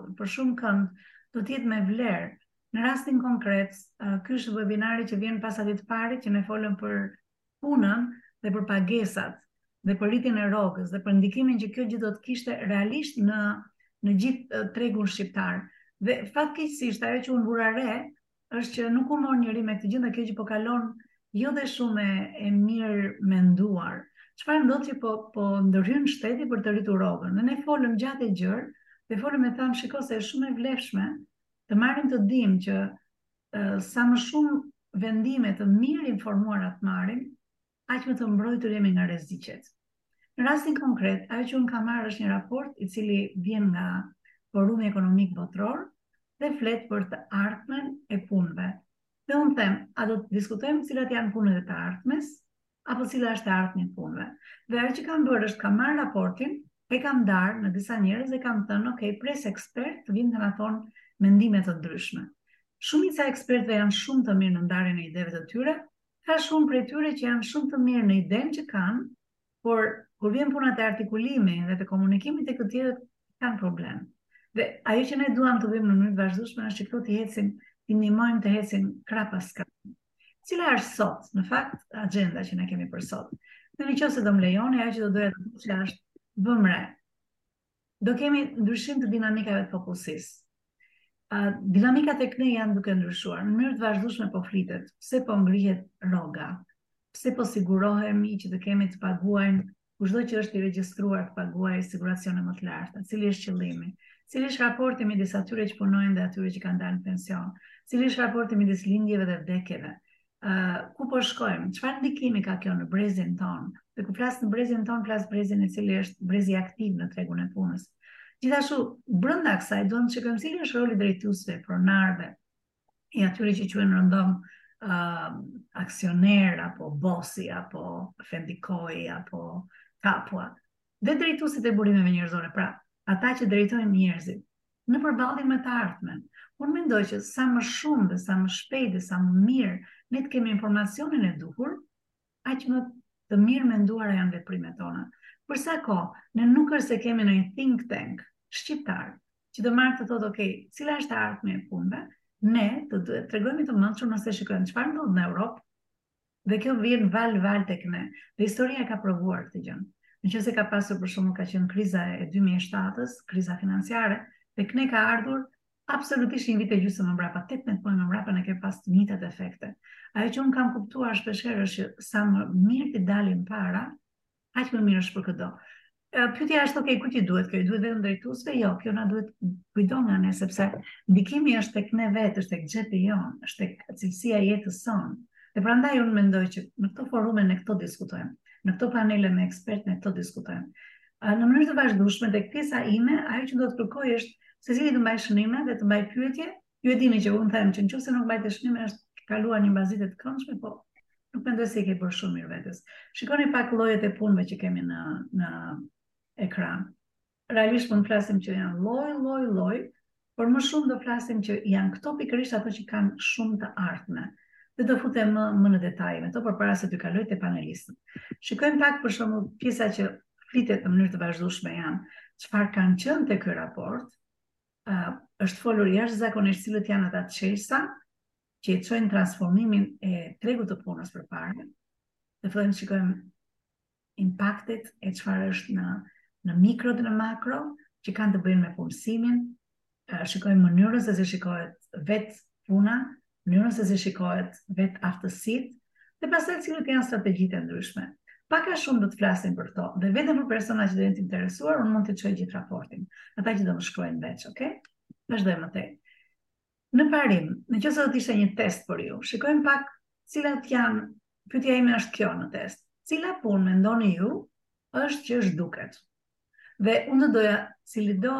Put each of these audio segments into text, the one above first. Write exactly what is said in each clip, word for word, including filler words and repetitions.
për shumë kënd do të jetë me vlerë. Në rastin konkret, uh, ky është webinari që vjen pas atit parit që ne folëm për punën dhe për pagesat dhe për rritjen e rrogës dhe për ndikimin që kjo gjë do të kishte realisht në në gjithë uh, tregun shqiptar. Dhe fatkeqësisht ajo që unë vura re është që nuk u mor njëri me këtë gjë, dhe kjo që po kalon jo dhe shumë e, e mirë menduar. Çfarë ndodh që po po ndërhyn shteti për të rritur rrogën. Dhe ne folëm gjatë e gjërë dhe folëm e thamë shiko se është shumë e vlefshme të marrim të dimë që uh, sa më shumë vendime të mirë informuara të marrim, aq më të mbrojtur jemi nga rreziqet. Në rastin konkret, ajo që unë kam marrë është një raport i cili vjen nga Forumi Ekonomik Botror dhe flet për të ardhmen e punëve. Dhe unë them, a do të diskutojmë cilat janë punët e të ardhmes, apo cila është e ardhmja e punëve. Dhe ajo që kam bërë është kam marrë raportin, e kam darë në disa njerëz dhe kam thënë, ok, pres ekspert të vinë të na thonë mendime të ndryshme. Shumica e ekspertëve janë shumë të mirë në ndarjen e ideve të tyre, ka shumë prej tyre që janë shumë të mirë në idenë që kanë, por kur vjen puna te artikulimi dhe te komunikimi te këtë tjerë kanë problem. Dhe ajo që ne duam të bëjmë në mënyrë të vazhdueshme është që këto të ecin, të ndihmojmë të ecin krap pas krap. Cila është sot, në fakt, agenda që ne kemi për sot? Në një qoftë se do më lejoni, ajo që do doja të thoya është vëmë re. Do kemi ndryshim të dinamikave të popullsisë. Uh, dinamikat e këne janë duke ndryshuar. Në mënyrë të vazhdueshme po flitet, pse po ngrihet rroga, pse po sigurohemi që të kemi të paguajnë kushdo që është i regjistruar të paguajë siguracione më të larta, cili është qëllimi, cili është raporti midis atyre që punojnë dhe atyre që kanë dalë në pension, cili është raporti midis lindjeve dhe vdekjeve, uh, ku po shkojmë, çfarë ndikimi ka kjo në brezin ton, dhe ku flas në brezin ton, flas brezin i cili është brezi aktiv në tregun e punës. Gjithashtu, brenda kësaj duam të shikojmë cili është roli drejtuesve, pronarëve, i atyre që quhen rëndom uh, aksioner, apo bosi, apo fendikoi, apo kapua, dhe drejtuesit e burimeve njerëzore, pra ata që drejtojnë njerëzit në përballje me të ardhmen. Unë mendoj që sa më shumë dhe sa më shpejt dhe sa më mirë ne të kemi informacionin e duhur, aq më të mirë menduara janë veprimet tona. Për sa kohë ne nuk është se kemi në një think tank shqiptar që të marrë të thotë, ok, cila është e ardhmja e punëve, ne të tregojmë të mençur nëse shikojmë çfarë ndodh në Europë, dhe kjo vjen val-val tek ne. Dhe historia ka provuar këtë gjë. Nëse ka pasur për shembull ka qenë kriza e dy mijë e shtatës, kriza financiare, tek ne ka ardhur absolutisht një vit e gjysmë më mbrapa, tetëmbëdhjetë muaj më mbrapa ne kemi pas të njëjtat efekte. Ajo që un kam kuptuar shpeshherë është që sa më mirë të dalim para, aq më mirë është për këdo. Pyetja është, ok, ku ti duhet kjo? I duhet vetëm drejtuesve? Jo, kjo na duhet kujdo nga ne, sepse ndikimi është tek ne vetë, është tek xhepi jon, është tek cilësia e jetës sonë. Dhe prandaj unë mendoj që në këto forume ne këto diskutojmë, në këto panele me ekspertë ne këto diskutojmë. Në mënyrë të vazhdueshme tek pjesa ime, ajo që do të kërkoj është secili të mbaj shënime dhe të mbaj pyetje. Ju e dini që unë them që nëse nuk mbajtë shënime është kaluar një bazitë të këndshme, po nuk mendoj se i ke bërë shumë mirë vetes. Shikoni pak llojet e punëve që kemi në në ekran. Realisht mund të flasim që janë lloj, lloj, lloj, por më shumë do flasim që janë këto pikërisht ato që kanë shumë të ardhme. Dhe do futem më, më në detaje me to përpara se të kaloj te panelistët. Shikojmë pak për shembull pjesa që flitet në mënyrë të vazhdueshme janë çfarë kanë qenë te ky raport. Uh, është folur jashtëzakonisht cilët janë ata çelësa që i çojnë transformimin e tregut të punës përpara. Dhe fillojmë të shikojmë impaktet e çfarë është në në mikro dhe në makro që kanë të bëjnë me punësimin. Uh, shikojmë mënyrën se si shikohet vetë puna, mënyrën se si shikohet vetë aftësitë, dhe pastaj cilët janë strategjitë e ndryshme. Pak a shumë do të flasim për to, dhe vetëm për persona që do jenë të interesuar, unë mund të çoj gjithë raportin. Ata që do më shkruajnë veç, okay? Vazhdojmë më tej. Në parim, nëse do të ishte një test për ju, shikojmë pak cilat janë, pyetja ime është kjo në test. Cila punë mendoni ju është që është duket? Dhe unë do doja cili do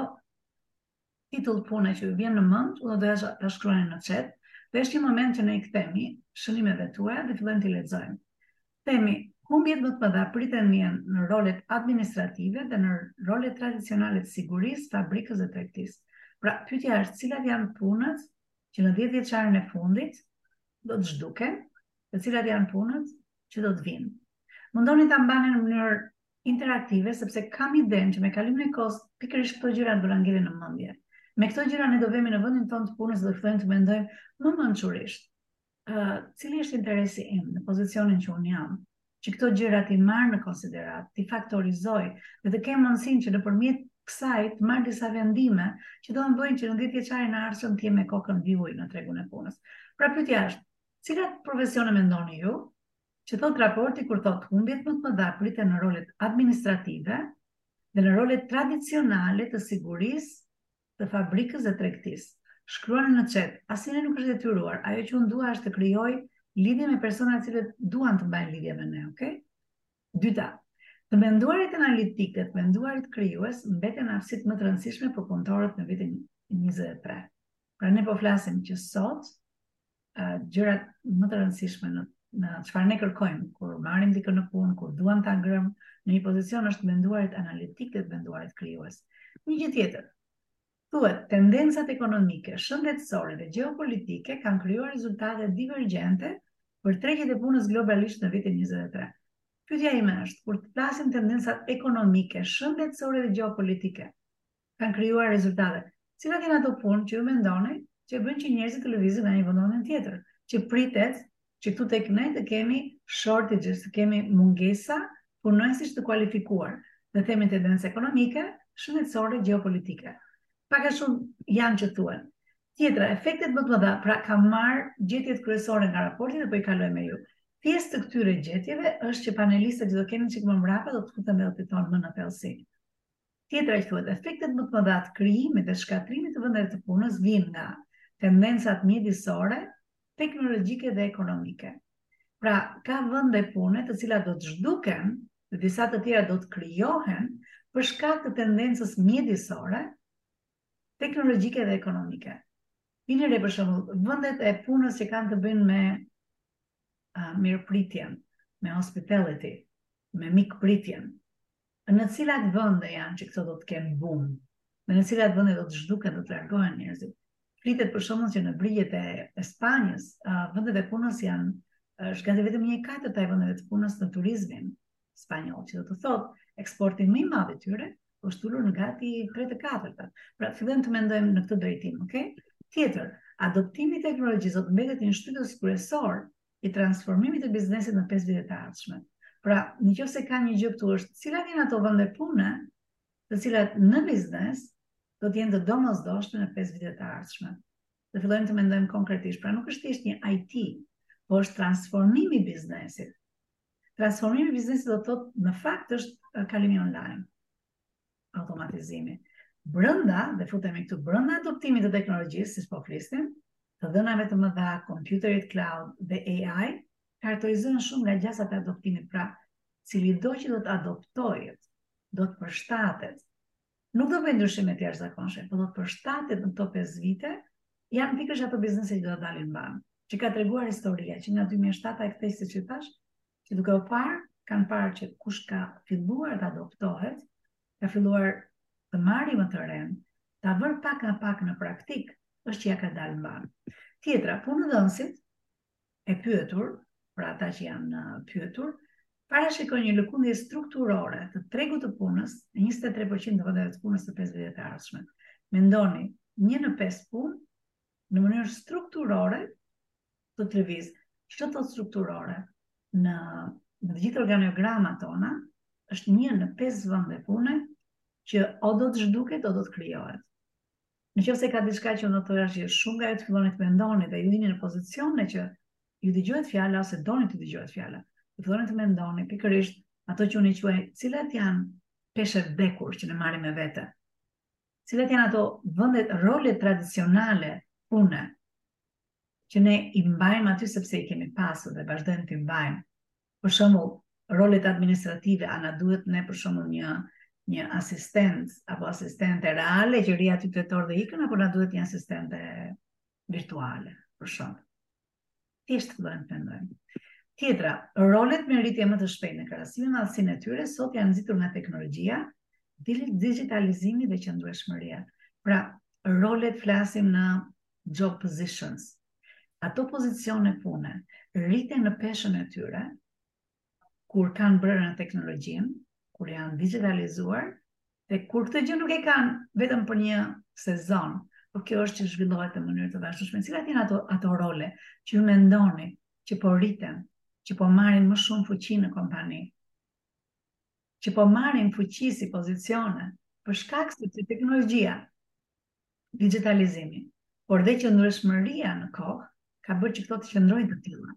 titull pune që ju vjen në mend, unë do doja ta shkruani në chat. Dhe është një moment që ne i kthemi shënimeve tuaja dhe fillojmë t'i lexojmë. Themi, humbjet më të mëdha priten vjen në rolet administrative dhe në rolet tradicionale të sigurisë, fabrikës dhe tregtisë. Pra, pyetja është cilat janë punët që në dhjetë vjeçarin e fundit do të zhduken, dhe cilat janë punët që do të vinë. Mundoni ta mbani në mënyrë interaktive, sepse kam idenë që me kalimin e kohës pikërisht këto gjëra do na ngelen në mendje. Me këto gjëra ne do vemi në vendin tonë të punës dhe do fillojmë të mendojmë më mençurisht. Uh, cili është interesi im në pozicionin që unë jam, që këto gjëra ti marr në konsiderat, ti faktorizoj dhe të kem mundësinë që nëpërmjet kësaj të marr disa vendime që do të më bëjnë që në dhjetë vjeçarin e ardhshëm të jem me kokën vijuj në tregun e punës. Pra pyetja është, cilat profesione mendoni ju që thot raporti kur thot humbjet më të mëdha priten në rolet administrative dhe në rolet tradicionale të sigurisë, të fabrikës dhe tregtisë. Shkruani në chat, asnjë nuk është detyruar. Ajo që unë dua është të krijoj lidhje me persona të cilët duan të mbajnë lidhje me ne, okay? Dyta, të menduarit analitike, të menduarit krijues mbeten aftësitë më të rëndësishme për punëtorët në vitin njëzet e tre. Pra ne po flasim që sot uh, gjërat më të rëndësishme në në çfarë ne kërkojmë kur marrim dikën në punë, kur duam ta ngrëm në një pozicion është menduarit analitik dhe menduarit krijues. Një gjë tjetër. Thuhet, tendencat ekonomike, shëndetësore dhe gjeopolitike kanë krijuar rezultate divergjente për tregjet e punës globalisht në vitin njëzet e tre. Pyetja ime është, kur të flasim tendencat ekonomike, shëndetësore dhe gjeopolitike kanë krijuar rezultate, cilat janë ato punë që ju mendoni që bën që njerëzit të lëvizin në një vendosje tjetër, që pritet që këtu tek ne të kemi shortages, të kemi mungesa punonjësish të kualifikuar, dhe themi tendencë ekonomike, shëndetësore, gjeopolitike. Pak a shumë janë që thuan. Tjetra, efektet më të mëdha, pra kam marrë gjetjet kryesore nga raporti dhe po i kaloj me ju. Pjesë të këtyre gjetjeve është që panelistët që do kemi çik më mbrapa do të futen dhe do të thonë më në thellësi. Tjetra që thuhet, efektet më të mëdha të krijimit dhe shkatrimit të vendeve të punës vijnë nga tendencat mjedisore, teknologjike dhe ekonomike. Pra, ka vende pune të cilat do të zhduken dhe disa të tjera do të krijohen për shkak të tendencës mjedisore, teknologjike dhe ekonomike. Vini re për shembull, vendet e punës që kanë të bëjnë me uh, mirëpritjen, me hospitality, me mikpritjen. Në cilat vende janë që këto do të kenë boom? Dhe në cilat vende do të zhduken, do të largohen njerëzit? Flitet për shembull që në brigjet e, e Spanjës, uh, vendet e punës janë është gati vetëm një katërt e vendeve të punës në turizmin spanjoll, që do të thotë eksporti më i madh i tyre është ulur në gati tre të katërta. Pra, fillojmë të mendojmë në këtë drejtim, okay? Tjetër, adoptimi i teknologjisë do të mbetet një shtyllës kryesor i transformimit të biznesit në pesë vitet e ardhshme. Pra, nëse ka një gjë këtu është, cilat janë ato vende pune, të cilat në biznes do të jenë të domosdoshme në pesë vitet e ardhshme. Dhe fillojmë të mendojmë konkretisht. Pra, nuk është thjesht një I T, por është transformimi i biznesit. Transformimi i biznesit do të thotë në fakt është kalimi online. Automatizimi. Brenda, dhe futemi këtu brenda adoptimit të teknologjisë, siç po flisnim, të dhënave të mëdha, computerit cloud dhe A I, karakterizohen shumë nga gjasat e adoptimit. Pra, cili do që do të adoptohet, do të përshtatet, nuk do bëjë ndryshime të jashtëzakonshme, por do të përshtatet në këto pesë vite, janë pikërisht ato biznese që do të dalin mban. Që ka treguar historia që nga dy mijë e shtatë e kthej siç e thash, që duke u parë, kanë parë që kush ka filluar të adoptohet, ka filluar të marrë më të rend, ta vërë pak nga pak në praktik, është që ja ka dalë mban. Tjetra, punëdhënësit e pyetur, për ata që janë pyetur, parashikojnë një lëkundje strukturore të tregut të punës në njëzet e tre përqind të vendeve të punës të pesë vitet e ardhshme. Mendoni, një në pesë punë në mënyrë strukturore të të lëviz. Çfarë thotë strukturore? Në në të gjithë organogramat tona është një në pesë vende pune që o do të zhduket o do të krijohet. Nëse ka diçka që do të thosh që shumë nga ju të filloni të mendoni dhe ju jeni në pozicione që ju dëgjohet fjala ose doni të dëgjohet fjala, të filloni të mendoni pikërisht ato që unë i quaj, cilat janë peshët vdekur që ne marrim me vete. Cilat janë ato vende, role tradicionale pune që ne i mbajmë aty sepse i kemi pasur dhe vazhdojmë të mbajmë. Për shembull, rolet administrative, a na duhet ne për shembull një një asistent apo asistente reale që ri aty tetë orë dhe ikën, apo na duhet një asistente virtuale, për shembull. Thjesht fillojmë të mendojmë. Tjetra, rolet me rritje më të shpejtë në krahasim me madhësinë e tyre sot janë nxitur nga teknologjia, digitalizimi dhe qëndrueshmëria. Pra, rolet flasim në job positions. Ato pozicione pune rriten në peshën e tyre kur kanë bërë në teknologjinë, kur janë digitalizuar, dhe kur këtë gjë nuk e kanë vetëm për një sezon, por kjo është që zhvillohet në mënyrë të vazhdueshme. Cilat janë ato ato role që ju mendoni që po rriten, që po marrin më shumë fuqi në kompani, që po marrin fuqi si pozicione, për shkak se teknologjia, digitalizimi, por dhe qëndrueshmëria në kohë ka bërë që këto të qëndrojnë të tilla.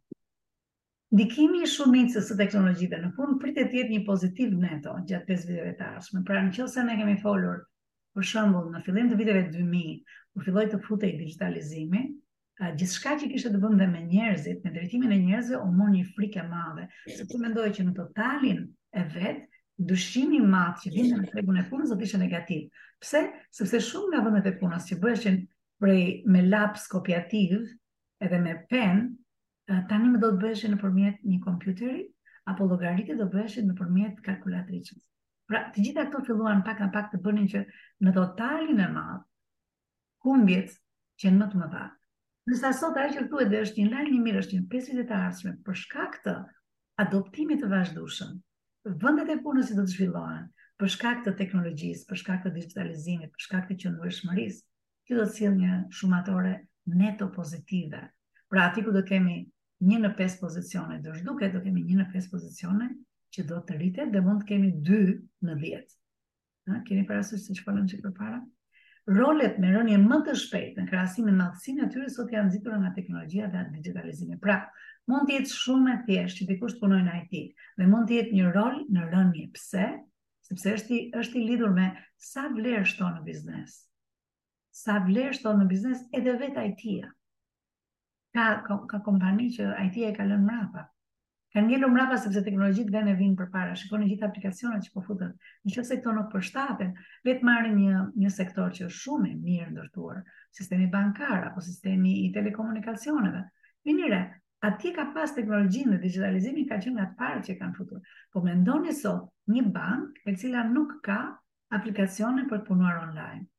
Ndikimi i shumicës së teknologjive në fund pritet të jetë një pozitiv neto gjatë pesë viteve të ardhshme. Pra nëse ne kemi folur, për shembull, në fillim të viteve dy mijë, kur filloi të futej digitalizimi, gjithçka që kishte të bënte me njerëzit, me drejtimin e njerëzve, u mor një frikë e madhe, sepse mendoj që në totalin e vet, dyshimi i madh që vinte në tregun e punës do të ishte negativ. Pse? Sepse shumë nga vendet e punës që bëheshin prej me laps kopjativ edhe me pen, tani më do të bëheshin nëpërmjet një kompjuteri apo llogaritë do bëheshin nëpërmjet kalkulatricës. Pra, të gjitha këto filluan pak a pak të bënin që në totalin e madh humbjet që në të mëdha. Ndërsa sot ajo që thuhet dhe është një lajm i mirë është që në pesë vitet e ardhshme, për shkak të adoptimit të vazhdueshëm, vendet e punës që do të zhvillohen, për shkak të teknologjisë, për shkak të digitalizimit, për shkak të qëndrueshmërisë, kjo do të sjellë një shumatore neto pozitive. Pra aty ku do kemi një në pesë pozicione, do zhduket do kemi një në pesë pozicione që do të rritet dhe mund të kemi dy në dhjetë. Keni parasysh se çfarë që përpara? Rolet me rënje më të shpejtë në krahasim me madhësinë e tyre sot janë nxitur nga teknologjia dhe digitalizimi. Pra, mund të jetë shumë e thjeshtë që dikush punojë në I T dhe mund të jetë një rol në rënje. Pse? Sepse është i, është i lidhur me sa vlerë shton në biznes. Sa vlerë shton në biznes edhe vetë I T-ja. Ka, ka, ka kompani që I T-ja e ka lënë mrapa. Ka ngelur mrapa sepse teknologjitë vjen e vinë përpara. Shikoni gjithë aplikacionet që po futen. Nëse këto nuk përshtaten, le të marrim një një sektor që është shumë i mirë ndërtuar, sistemi bankar apo sistemi i telekomunikacioneve. Vini re, atje ka pas teknologjinë dhe digitalizimin ka qenë nga të parët që kanë futur. Po mendoni sot një bankë e cila nuk ka aplikacione për të punuar online.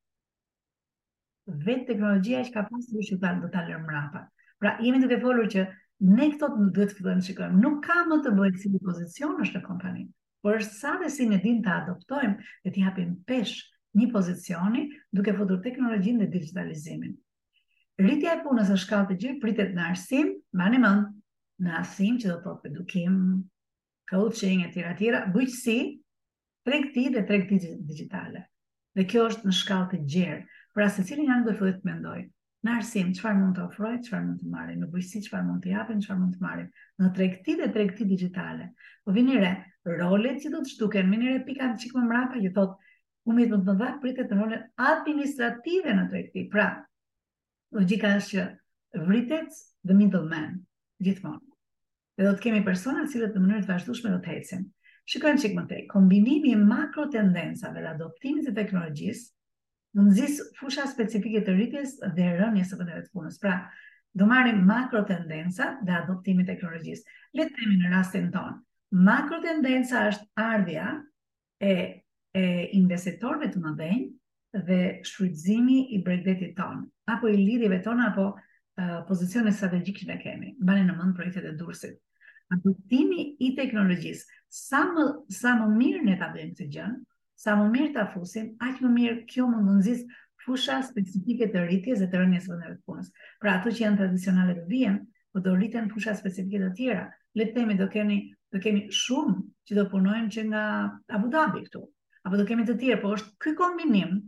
Vetë teknologjia që ka pasur që do ta lërë mrapa. Pra, jemi duke folur që ne këto duhet të fillojmë të shikojmë. Nuk ka më të bëjë si pozicion është në kompani, por është sa dhe si ne dim të adoptojmë dhe të japim pesh një pozicioni duke futur teknologjinë dhe digitalizimin. Rritja e punës në shkallë të gjerë pritet në arsim, mbani mend, në arsim që do të thotë edukim, coaching e tjera tjera, bujqësi, tregti dhe tregti digjitale. Dhe kjo është në shkallë të gjerë. Pra secili janë do të fillojë të mendojë. Në arsim, çfarë mund të ofrojë, çfarë mund të marrin, në bujqësi çfarë mund të japin, çfarë mund të marrin, në tregti dhe tregti digjitale. Po vini re, rolet që do të zhduken, vini re pika çik më mbrapa që thotë humbjet më të mëdha pritet në rolet administrative në tregti. Pra, logjika është që vritet the middleman gjithmonë. Dhe do të kemi persona të cilët në mënyrë të vazhdueshme do të ecin. Shikojmë çik më tej, kombinimi i makrotendencave dhe adoptimit të teknologjisë në nxis fusha specifike të rritjes dhe rënjes së vendeve të punës. Pra, do marrim makro tendenca dhe adoptimin e teknologjisë. Le të themi në rastin tonë, makro tendenca është ardhja e, e investitorëve të mëdhenj dhe shfrytëzimi i bregdetit tonë, apo i lidhjeve tona, apo uh, pozicione strategjike që ne kemi. Mbani në mend projektet e Durrësit. Adoptimi i teknologjisë, sa më sa më mirë ne ta bëjmë këtë gjë, sa më mirë ta fusim, aq më mirë kjo mund të nxjisë fusha specifike të rritjes dhe të rënies së vendeve të punës. Pra ato që janë tradicionale do vijnë, por do rriten fusha specifike të tjera. Le të themi do kemi do kemi shumë që do punojnë që nga Abu Dhabi këtu, apo do kemi të tjerë, por është ky kombinim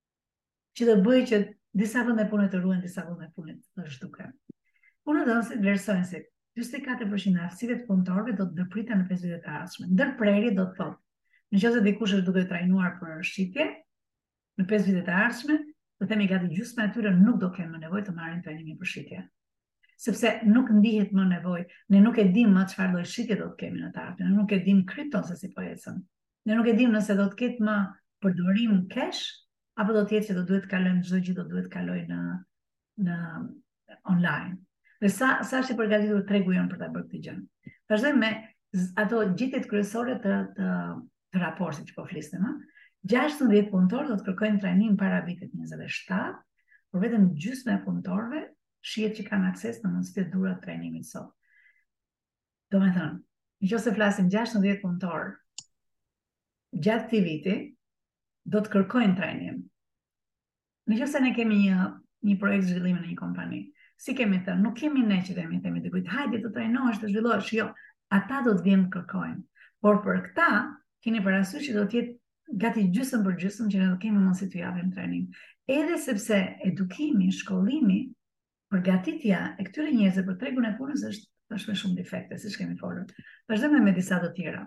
që do bëjë që disa vende pune të ruhen, disa vende pune të zhduken. Punëdhënësit vlerësojnë se njëzet e katër përqind e aftësive të punëtorëve do të ndërpriten në pesë vitet e ardhshme. Ndërprerje do të thotë nëse dikush është duke trajnuar për shitje, në pesë vitet e ardhshme, do themi gati gjysma e tyre nuk do kenë më nevojë të marrin trajnimin për shitje. Sepse nuk ndihet më nevojë, ne nuk e dimë më çfarë lloj shitje do të kemi në të ardhmen, ne nuk e dimë kripton se si po ecën. Ne nuk e dimë nëse do të ketë më përdorim cash apo do të jetë që do duhet të kalojmë çdo gjë do duhet të kalojë në në online. Dhe sa sa është i përgatitur tregu jon për ta bërë këtë gjë. Vazhdojmë me ato gjitjet kryesore të të të raportit që po flisnim, ha? gjashtëdhjetë punëtorë do të kërkojnë trajnim para vitit njëzet e shtatë, por vetëm gjysma e punëtorëve shihet që kanë akses në mundësitë e dhura të trajnimit sot. Do me thënë, nëse flasim gjashtëdhjetë punëtorë gjatë këtij viti, do të kërkojnë trajnim. Nëse ne kemi një një projekt zhvillimi në një kompani, si kemi thënë, nuk kemi ne që themi themi dikujt, hajde të trajnohesh, të zhvillohesh, jo. Ata do të vinë të kërkojnë. Por për këta, keni parasysh që do të jetë gati gjysmë për gjysmë që ne do kemi mundësi të japim trajnim. Edhe sepse edukimi, shkollimi, përgatitja e këtyre njerëzve për tregun e punës është është me shumë defekte, siç kemi folur. Vazhdojmë me disa të tjera.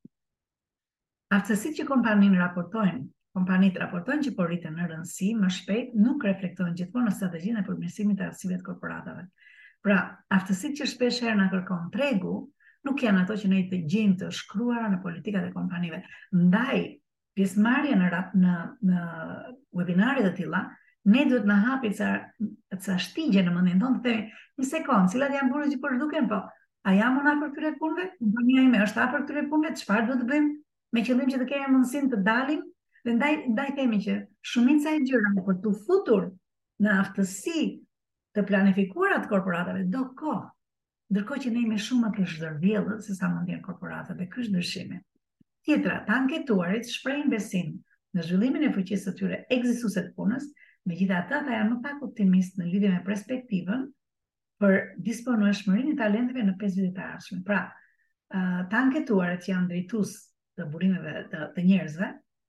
Aftësitë që kompaninë raportojnë, kompanitë raportojnë që po rriten në rëndësi më shpejt, nuk reflektojnë gjithmonë në strategjinë e përmirësimit të aftësive të korporatave. Pra, aftësitë që shpesh herë na kërkon tregu, nuk janë ato që ne i të gjejmë të shkruara në politikat e kompanive. Ndaj, pjesëmarrja në në në webinare të tilla, ne duhet na hapi ca ca shtigje në mendjen tonë të themi, një sekond, cilat janë punët që po zhduken, po, a jam unë afër këtyre punëve? Kompania ime është afër këtyre punëve? Çfarë duhet të bëjmë me qëllim që të kemi mundësinë të dalim? Dhe ndaj ndaj themi që shumica e gjërave për të futur në aftësi të planifikuara të korporatave do kohë. Ndërkohë që ne jemi shumë më të zhvillur se sa mund të jenë korporatat, dhe ky është dëshimi. Tjetra, të anketuarit shprehin besim në zhvillimin e fuqisë së tyre ekzistuese të punës, megjithatë ata janë më pak optimist në lidhje me perspektivën për disponueshmërinë e talenteve në pesë vitet e ardhshme. Pra, të anketuarit që janë drejtues të burimeve të, të njerëzve,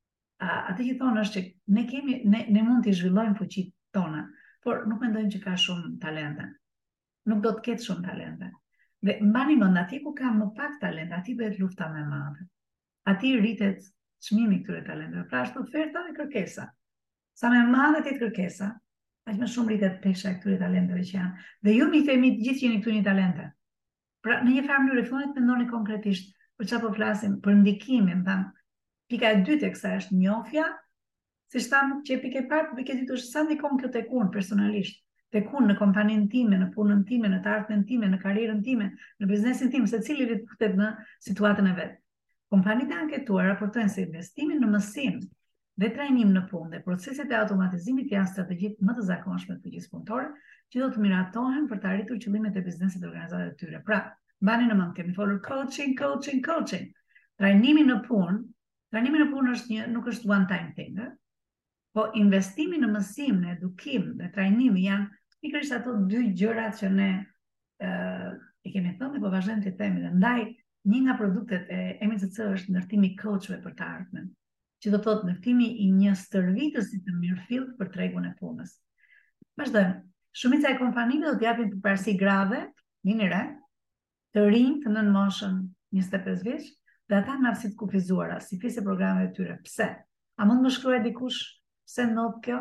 atë që thonë është që ne kemi ne, ne mund të zhvillojmë fuqitë tona, por nuk mendojmë që ka shumë talente. Nuk do të ketë shumë talente. Dhe mbani mend, atje ku ka më pak talente, aty bëhet lufta më e madhe. Aty rritet çmimi këtyre talenteve. Pra është oferta dhe kërkesa. Sa më e madhe të kërkesa, aq më shumë rritet pesha e këtyre talenteve që janë. Dhe ju mi themi të gjithë jeni këtu një talente. Pra në një farë mënyrë fundit mendoni konkretisht për çfarë po flasim, për ndikimin, tham. Pika e dytë e kësaj është njohja, siç tham që pika e parë, pika e dytë është sa ndikon kjo tek unë personalisht, tek unë në kompaninë time, në punën time, në të ardhmen time, në karrierën time, në biznesin tim, secili rritet në situatën e vet. Kompanitë anketuara raportojnë se investimi në mësim dhe trajnim në punë dhe proceset e automatizimit janë strategjitë më të zakonshme të fuqisë punëtore, që do të miratohen për të arritur qëllimet e biznesit të organizatave të tyre. Pra, mbani në mend, kemi folur coaching, coaching, coaching. Trajnimi në punë, trajnimi në punë është një, nuk është one time thing, eh? Po investimi në mësim, në edukim dhe trajnimi janë pikërisht ato dy gjërat që ne uh, i kemi thënë, po vazhdojmë të themi. Dhe ndaj, një nga produktet e M C C është ndërtimi coachëve për të ardhmen, që do thotë ndërtimi i një stërvitësi të mirëfillt për tregun e punës. Vazhdojmë. Shumica e kompanive do të japin përparësi grave, vini re, të rinj të nën moshën njëzet e pesë vjeç, dhe ata me aftësitë kufizuara, si pjesë e programeve të tyre. Pse? A mund më shkruaj dikush pse ndodh kjo?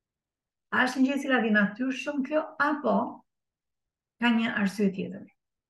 A është një gjë e cila vi natyrshëm kjo, apo ka një arsye tjetër?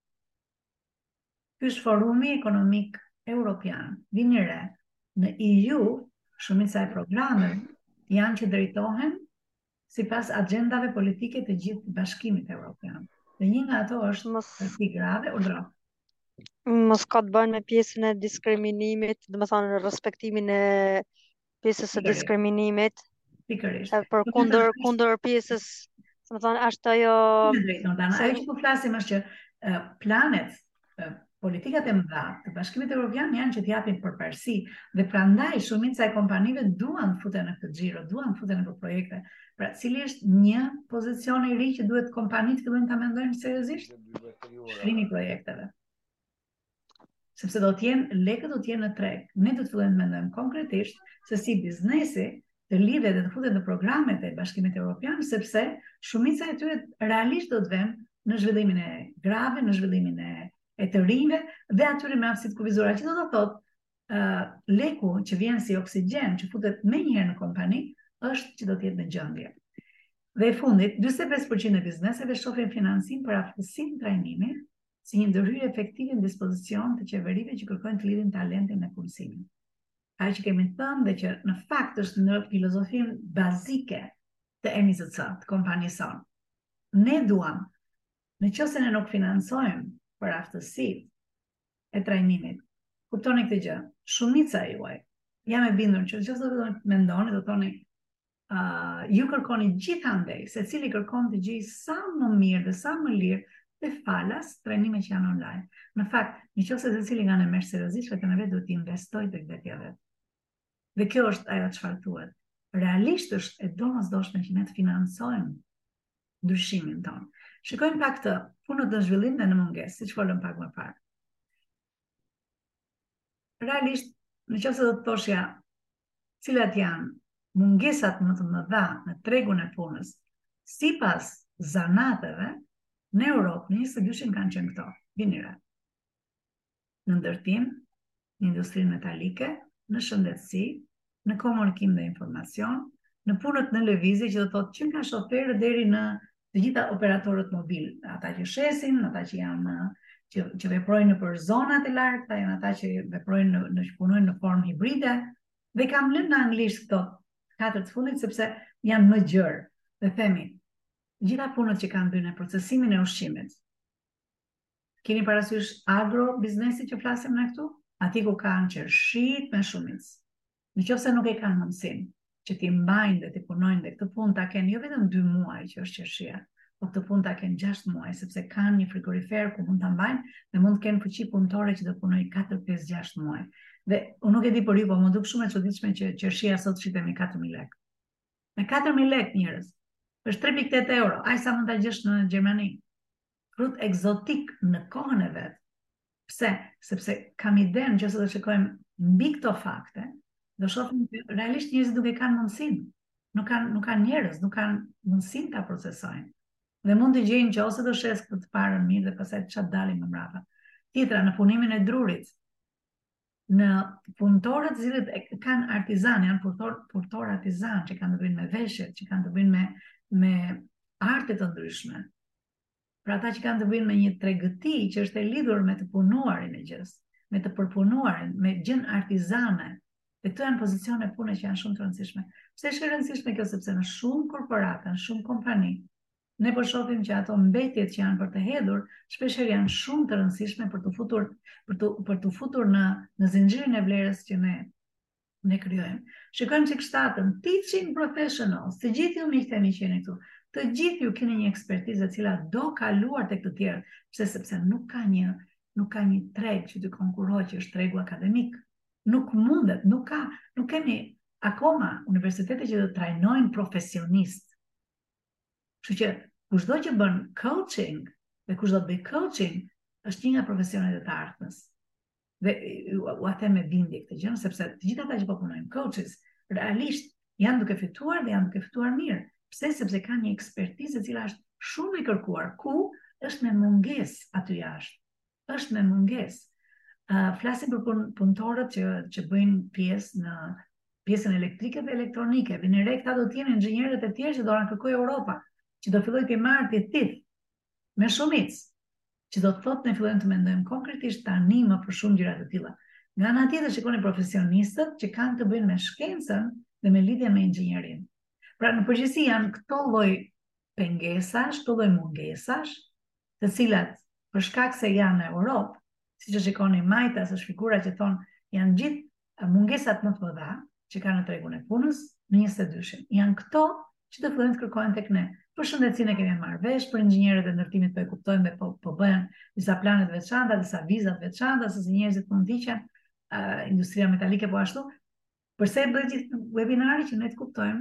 Ky është Forumi Ekonomik Evropian. Vini re, në E U, shumica e programeve janë që drejtohen sipas agjendave politike të gjithë bashkimit evropian. Dhe një nga ato është përsi grave u drap. Mos ka të bënë me pjesën e diskriminimit, dhe më thonë respektimin e pjesës e diskriminimit. Pikërisht. Për kundër, kundër pjesës, dhe më thonë, është ajo... Ajo që po flasim është që uh, planet, uh, politikat e mëdha të bashkimit evropian janë që t'japin përparësi, dhe prandaj shumica e kompanive duan të futen në këtë xhiro, duan të futen në këtë projekte. Pra, cili është një pozicion i ri që duhet kompanitë fillojnë ta mendojnë seriozisht? Shkrimi i projekteve. Sepse do të jenë lekët do të jenë në treg. Ne do të fillojmë të mendojmë konkretisht se si biznesi të lidhet dhe të futet në programet e Bashkimit Evropian, sepse shumica e tyre realisht do të vënë në zhvillimin e grave, në zhvillimin e, e të rinjve dhe atyre me aftësitë kufizuara, që do të thotë uh, leku që vjen si oksigjen që futet menjëherë në kompani është që do të jetë në gjendje. Dhe e fundit, njëzet e pesë përqind e bizneseve shohin financim për aftësinë trajnimi si një ndërhyrje efektive në dispozicion të qeverive që kërkojnë të lidhin talentin me punësimin. Ajo që kemi thënë dhe që në fakt është në filozofinë bazike të M C C, të kompanisë sonë. Ne duam, në qoftë se ne nuk financojmë për aftësitë e trajnimit, kuptoni këtë gjë, shumica juaj, jam e bindur që nëse do të mendoni, do thoni, uh, ju kërkoni gjithandej, secili kërkon të gjejë sa më mirë dhe sa më lirë dhe falas trajnime që janë online. Në fakt, nëse secili nga ne merr seriozisht vetëm vetë do të investojë tek vetja vet. Dhe kjo është ajo çfarë thuhet. realisht është e domosdoshme që ne të financojmë ndryshimin tonë. Shikojmë pak të punët në zhvillim dhe në mungesë, siç folëm pak më parë. Realisht, në qoftë se do të thoshja cilat janë mungesat më të mëdha në tregun e punës, sipas zanateve, në Europë në njëzet e dyshim kanë qenë këto, vini re. Në ndërtim, në industrinë metalike, në shëndetësi, në komunikim dhe informacion, në punët në lëvizje, që do të thotë që nga shoferët deri në të gjitha operatorët mobil, ata që shesin, ata që janë që, që veprojnë në për zonat e largëta, janë ata që veprojnë në, në që punojnë në formë hibride, dhe kam lënë në anglisht këto katër të fundit sepse janë më gjërë, dhe themi, gjitha punët që kanë bërë në procesimin e ushqimit. Keni parasysh agro biznesi që flasim në këtu? Ati ku kanë qershit me shumicë. Në qoftë se nuk e kanë mundësinë që ti mbajnë dhe ti punojnë dhe këtë punë ta kenë jo vetëm dy muaj që është qershia, po këtë punë ta kenë gjashtë muaj, sepse kanë një frigorifer ku mund ta mbajnë dhe mund të kenë fuqi punëtore që të punojnë katër, pesë, gjashtë muaj. Dhe unë nuk e di për ju, po më duk shumë e çuditshme që qershia sot shitet me katër mijë lekë. Me katër mijë lekë njerëz. Është tre pikë tetë euro, aq sa mund ta gjesh në Gjermani. Frut egzotik në kohën e vet. Pse? Sepse kam idenë që nëse do shikojmë mbi këto fakte, do shohim që realisht njerëzit nuk e kanë mundësinë. Nuk kanë nuk kanë njerëz, nuk kanë mundësinë ta procesojnë. Dhe mund të gjejnë që ose do shes këtë të parën mirë dhe pastaj çat dalin më mbrapa. Tjetra në punimin e drurit. Në punëtorët të cilët kanë artizan, janë punëtor, punëtor artizan që kanë të bëjnë me veshjet, që kanë të bëjnë me me arte të ndryshme. Pra ata që kanë të bëjnë me një tregëti që është e lidhur me të punuarin e gjës, me të përpunuarin, me gjën artizane. Dhe këto janë pozicione pune që janë shumë të rëndësishme. Pse është e rëndësishme kjo? Sepse në shumë korporata, në shumë kompani, ne po shohim që ato mbetjet që janë për të hedhur, shpeshherë janë shumë të rëndësishme për të futur për të për të futur në në zinxhirin e vlerës që ne ne krijojmë. Shikojmë çik shtatën, teaching professionals, të gjithë ju miqtë e mi që jeni këtu, të gjithë ju keni një ekspertizë e cila do kaluar tek të tjerët, pse sepse nuk ka një nuk ka një treg që të konkurrojë që është tregu akademik. Nuk mundet, nuk ka, nuk kemi akoma universitete që të trajnojnë profesionist. Kështu që kushdo që bën coaching dhe kushdo të bëj coaching është një nga profesionet e të ardhmës. Dhe u atë me bindje këtë gjë, sepse të gjithë ata që po punojnë coaches, realisht janë duke fituar dhe janë duke fituar mirë. Pse? Sepse kanë një ekspertizë e cila është shumë e kërkuar, ku është me mungesë aty jashtë. Është me mungesë. Uh, flasim për pun punëtorët që që bëjnë pjesë në pjesën elektrike dhe elektronike. Vini re këta do të jenë inxhinierët e tjerë që do na kërkojë Europa, që do fillojë të marrë të tith me shumicë. Që do të thotë ne fillojmë të mendojmë konkretisht tani më për shumë gjëra të tilla. Nga ana tjetër shikoni profesionistët që kanë të bëjnë me shkencën dhe me lidhje me inxhinierin. Pra në përgjithësi janë këto lloj pengesash, këto lloj mungesash, të cilat për shkak se janë në Europë, siç e shikoni majtas, është figura që thonë janë gjithë mungesat më të mëdha që kanë në tregun e punës në njëzet e dyshim. Janë këto që do fillojnë të kërkohen tek ne. Për shëndetësinë e kemi marrë vesh, për inxhinierët e ndërtimit po e kuptojmë dhe po, po bëhen disa plane të veçanta, disa viza të veçanta, se njerëzit mund të ndiqen, uh, industria metalike po ashtu. Përse e bëj gjithë webinari që ne të kuptojmë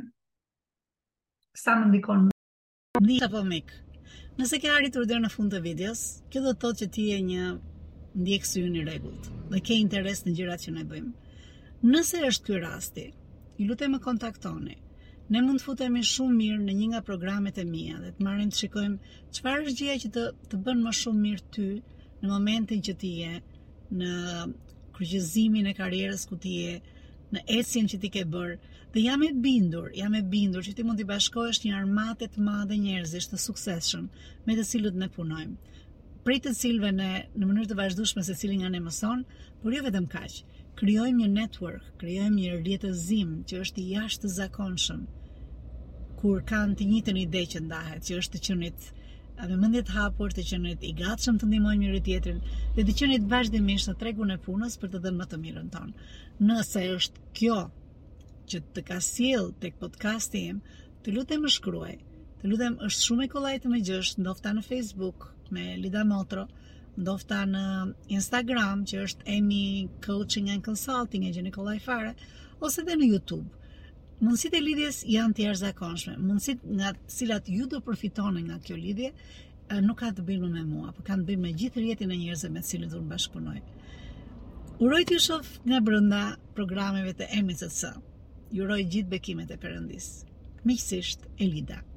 sa më ndikon Ndi apo mik. Nëse ke arritur deri në fund të videos, kjo do të thotë që ti je një ndjekës ynë i rregullt dhe ke interes në gjërat që ne bëjmë. Nëse është ky rasti, ju lutem më kontaktoni. Ne mund të futemi shumë mirë në një nga programet e mia dhe të marrim të shikojmë çfarë është gjëja që të të bën më shumë mirë ty në momentin që ti je në kryqëzimin e karrierës ku ti je, në ecjen që ti ke bërë. Dhe jam e bindur, jam e bindur që ti mund t'i bashkohesh një armate të madhe njerëzish të suksesshëm me të cilët ne punojmë. Prej të cilëve ne në mënyrë të vazhdueshme secili nga ne mëson, por jo vetëm kaq. Krijojmë një network, krijojmë një rrjetëzim që është i jashtëzakonshëm. Kur kanë të njëjtën ide që ndahet, që është të qenit me mendje të hapur, të qenit i gatshëm të ndihmojmë njëri tjetrin dhe të qenit vazhdimisht në tregun e punës për të dhënë më të mirën tonë. Nëse është kjo që të ka sjell tek podcasti im, të lutem më shkruaj. Të lutem, është shumë e kollaj të më gjesh, ndofta në Facebook me Lida Motro, ndofta në Instagram që është Emi Coaching and Consulting e gjeni kollaj fare, ose dhe në YouTube. Mundësitë e lidhjes janë të jashtëzakonshme. Mundësitë nga të cilat ju do përfitoni nga kjo lidhje nuk ka të bëjnë me mua, por kanë të bëjnë me gjithë rrjetin e njerëzve me të cilët unë bashkëpunoj. Uroj t'ju shoh nga brenda programeve të M C C. Ju uroj gjithë bekimet e Perëndis. Miqësisht, Elida.